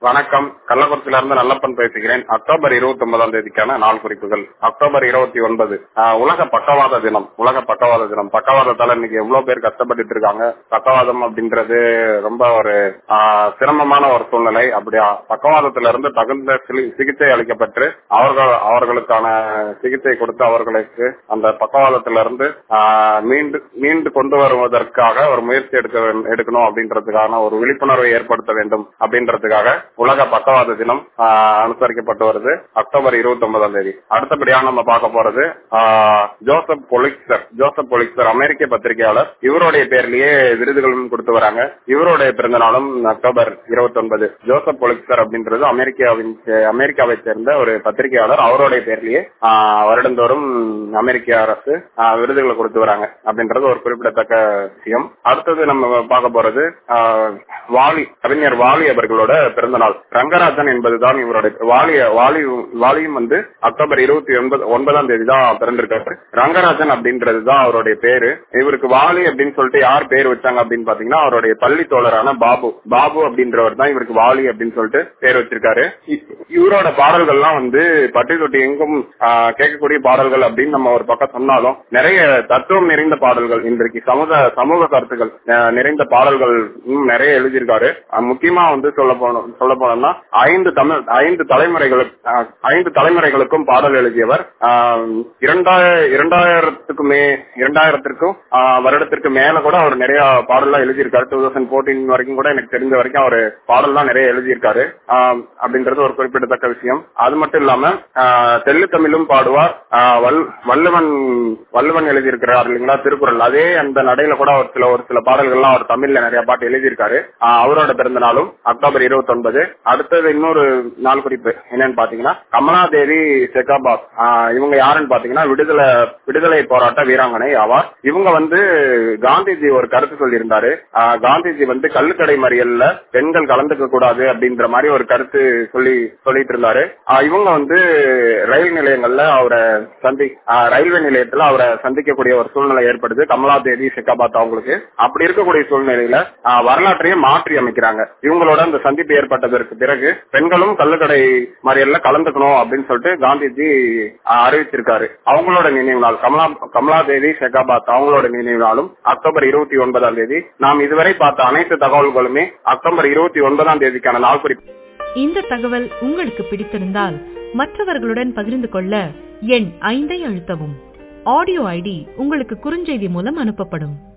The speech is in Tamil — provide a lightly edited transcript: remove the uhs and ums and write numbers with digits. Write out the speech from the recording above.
வணக்கம். கள்ளக்குறிச்சியில இருந்து நல்லப்பன் பேசுகிறேன். அக்டோபர் 29ஆம் தேதிக்கான நாள் குறிப்புகள். அக்டோபர் 29 உலக பக்கவாத தினம். உலக பக்கவாத தினம். பக்கவாதத்தால இன்னைக்கு எவ்வளவு பேர் கஷ்டப்பட்டு இருக்காங்க. பக்கவாதம் அப்படின்றது ரொம்ப ஒரு சிரமமான ஒரு சூழ்நிலை. அப்படியா பக்கவாதத்தில இருந்து தகுந்த சிகிச்சை அளிக்கப்பட்டு அவர்களுக்கான சிகிச்சை கொடுத்து அவர்களுக்கு அந்த பக்கவாதத்திலிருந்து மீண்டு கொண்டு வருவதற்காக ஒரு முயற்சி எடுக்கணும் அப்படின்றதுக்கான ஒரு விழிப்புணர்வை ஏற்படுத்த வேண்டும் அப்படின்றதுக்காக உலக பக்கவாத தினம் அனுசரிக்கப்பட்டு வருது அக்டோபர் 29ஆம் தேதி. அடுத்தபடியாக நம்ம பார்க்க போறது ஜோசப் பொலிக்சர் அமெரிக்க பத்திரிகையாளர். இவருடைய பேர்லயே விருதுகளும் கொடுத்து வராங்க. இவருடைய பிறந்த நாளும் அக்டோபர் 29. ஜோசப் பொலிக்சர் அப்படின்றது அமெரிக்காவை சேர்ந்த ஒரு பத்திரிகையாளர். அவருடைய பேர்லயே வருடந்தோறும் அமெரிக்க அரசு விருதுகளை கொடுத்து வராங்க அப்படின்றது ஒரு குறிப்பிடத்தக்க விஷயம். அடுத்தது நம்ம பார்க்க போறது கவிஞர் வாலி அவர்களோட பிறந்த நாள். ரங்கராஜன் என்பதுதான் இவருடைய வாலியும் வந்து அக்டோபர் 29ஆம் தேதி தான் பிறந்திருக்காரு. ரங்கராஜன் அப்படின்றதுதான் அவருடைய பேரு. இவருக்கு வாலி அப்படின்னு சொல்லிட்டு யார் பேர் வச்சாங்க அப்படின்னு பாத்தீங்கன்னா அவருடைய பள்ளி தோழரான பாபு அப்படின்றவர் தான் இவருக்கு வாலி அப்படின்னு சொல்லிட்டு பேர் வச்சிருக்காரு. இவரோட பாடல்கள்லாம் வந்து பட்டி தொட்டி எங்கும் கேட்கக்கூடிய பாடல்கள் அப்படின்னு நம்ம ஒரு பக்கம் சொன்னாலும் நிறைய தத்துவம் நிறைந்த பாடல்கள், இன்றைக்கு சமூக கருத்துக்கள் நிறைந்த பாடல்கள் நிறைய எழுதியிருக்காரு. முக்கியமா வந்து சொல்ல போனோம்னா 5 தலைமுறைகளுக்கும் பாடல் எழுதியவர். 2000 வருடத்திற்கு மேல கூட அவர் நிறைய பாடல்லாம் எழுதியிருக்காரு. 2014 வரைக்கும் கூட எனக்கு தெரிஞ்ச வரைக்கும் அவர் பாடல்லாம் நிறைய எழுதியிருக்காரு அப்படின்றது ஒரு குறிப்பிடத்தக்க விஷயம். அது மட்டும் இல்லாம தெள்ளு தமிழும் பாடுவார். வள்ளுவன் எழுதியிருக்கிறார் இல்லைங்களா, திருக்குறள். அதே அந்த நடையில கூட ஒரு சில பாடல்கள்லாம் அவர் தமிழ்ல நிறைய பாட்டு எழுதியிருக்காரு. அவரோட பிறந்த நாளும் அக்டோபர் 29. அடுத்தது இன்னொரு நாள் குறிப்பு என்னன்னு பாத்தீங்கன்னா கமலாதேவி செகாபாத். இவங்க யாருன்னு பாத்தீங்கன்னா விடுதலை போராட்ட வீராங்கனை ஆவார். இவங்க வந்து காந்திஜி ஒரு கருத்து சொல்லியிருந்தாரு. காந்திஜி வந்து கள்ளுக்கடை மறியல்ல பெண்கள் கலந்துக்க கூடாது அப்படின்ற மாதிரி ஒரு கருத்து சொல்லிட்டு இருந்தாரு. இவங்க வந்து ரயில்வே நிலையத்துல அவரை சந்திக்கக்கூடிய ஒரு சூழ்நிலை ஏற்படுது கமலாதேவி செகாபாத் அவங்களுக்கு. அப்படி இருக்கக்கூடிய சூழ்நிலையில வரலாற்றையே மாற்றி அமைக்கிறாங்க. இவங்களோட அந்த சந்திப்பு ஏற்பட்டதற்கு பிறகு பெண்களும் கள்ளுக்கடை மறியல்ல கலந்துக்கணும் அப்படின்னு சொல்லிட்டு காந்திஜி அறிவிச்சிருக்காரு. அவங்களோட நினைவு நாள் கமலாதேவி செகாபாத் அவங்களோட நினைவு நாளும் அக்டோபர் 29ஆம் தேதி. நாம் இதுவரை பார்த்த அனைத்து தகவல்களுமே அக்டோபர் 29ஆம் தேதிக்கான நாள் குறிப்பு. இந்த தகவல் உங்களுக்கு பிடித்திருந்தால் மற்றவர்களுடன் பகிர்ந்து கொள்ள எண் 5 அழுத்தவும். ஆடியோ ஐடி உங்களுக்கு குறுஞ்செய்தி மூலம் அனுப்பப்படும்.